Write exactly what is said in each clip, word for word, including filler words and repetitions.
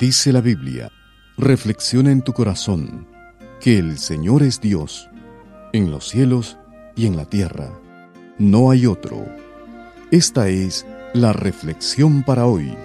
Dice la Biblia, reflexiona en tu corazón, que el Señor es Dios, en los cielos y en la tierra. No hay otro. Esta es la reflexión para hoy.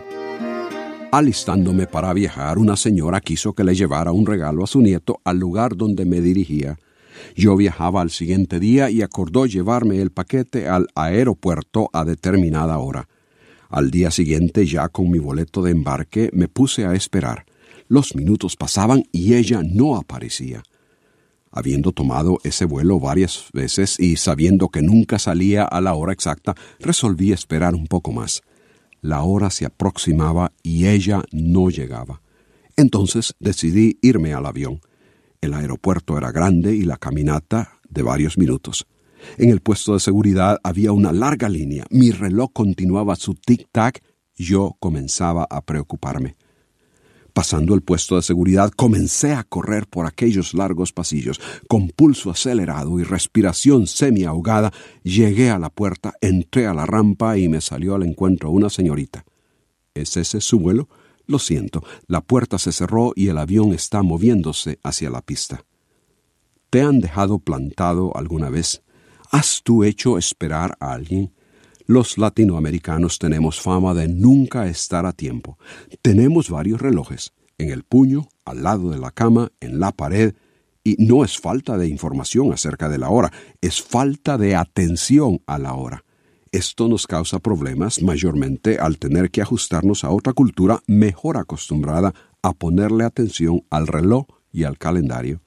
Alistándome para viajar, una señora quiso que le llevara un regalo a su nieto al lugar donde me dirigía. Yo viajaba al siguiente día y acordó llevarme el paquete al aeropuerto a determinada hora. Al día siguiente, ya con mi boleto de embarque, me puse a esperar. Los minutos pasaban y ella no aparecía. Habiendo tomado ese vuelo varias veces y sabiendo que nunca salía a la hora exacta, resolví esperar un poco más. La hora se aproximaba y ella no llegaba. Entonces decidí irme al avión. El aeropuerto era grande y la caminata de varios minutos. En el puesto de seguridad había una larga línea. Mi reloj continuaba su tic-tac. Yo comenzaba a preocuparme. Pasando el puesto de seguridad, comencé a correr por aquellos largos pasillos. Con pulso acelerado y respiración semi-ahogada, llegué a la puerta, entré a la rampa y me salió al encuentro una señorita. ¿Es ese su vuelo? Lo siento, la puerta se cerró y el avión está moviéndose hacia la pista. ¿Te han dejado plantado alguna vez? ¿Has tú hecho esperar a alguien? Los latinoamericanos tenemos fama de nunca estar a tiempo. Tenemos varios relojes, en el puño, al lado de la cama, en la pared, y no es falta de información acerca de la hora, es falta de atención a la hora. Esto nos causa problemas mayormente al tener que ajustarnos a otra cultura mejor acostumbrada a ponerle atención al reloj y al calendario.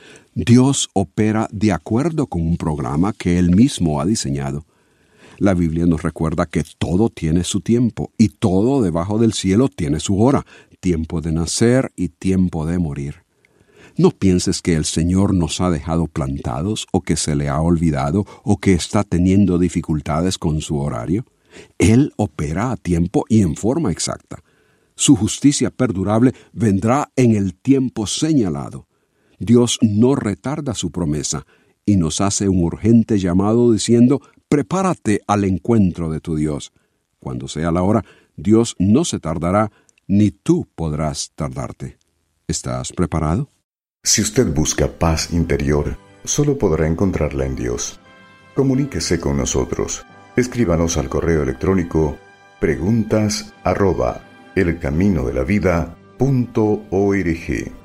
Dios opera de acuerdo con un programa que Él mismo ha diseñado. La Biblia nos recuerda que todo tiene su tiempo y todo debajo del cielo tiene su hora, tiempo de nacer y tiempo de morir. No pienses que el Señor nos ha dejado plantados o que se le ha olvidado o que está teniendo dificultades con su horario. Él opera a tiempo y en forma exacta. Su justicia perdurable vendrá en el tiempo señalado. Dios no retarda su promesa y nos hace un urgente llamado diciendo: prepárate al encuentro de tu Dios. Cuando sea la hora, Dios no se tardará, ni tú podrás tardarte. ¿Estás preparado? Si usted busca paz interior, solo podrá encontrarla en Dios. Comuníquese con nosotros. Escríbanos al correo electrónico preguntas arroba elcaminodelavida punto org.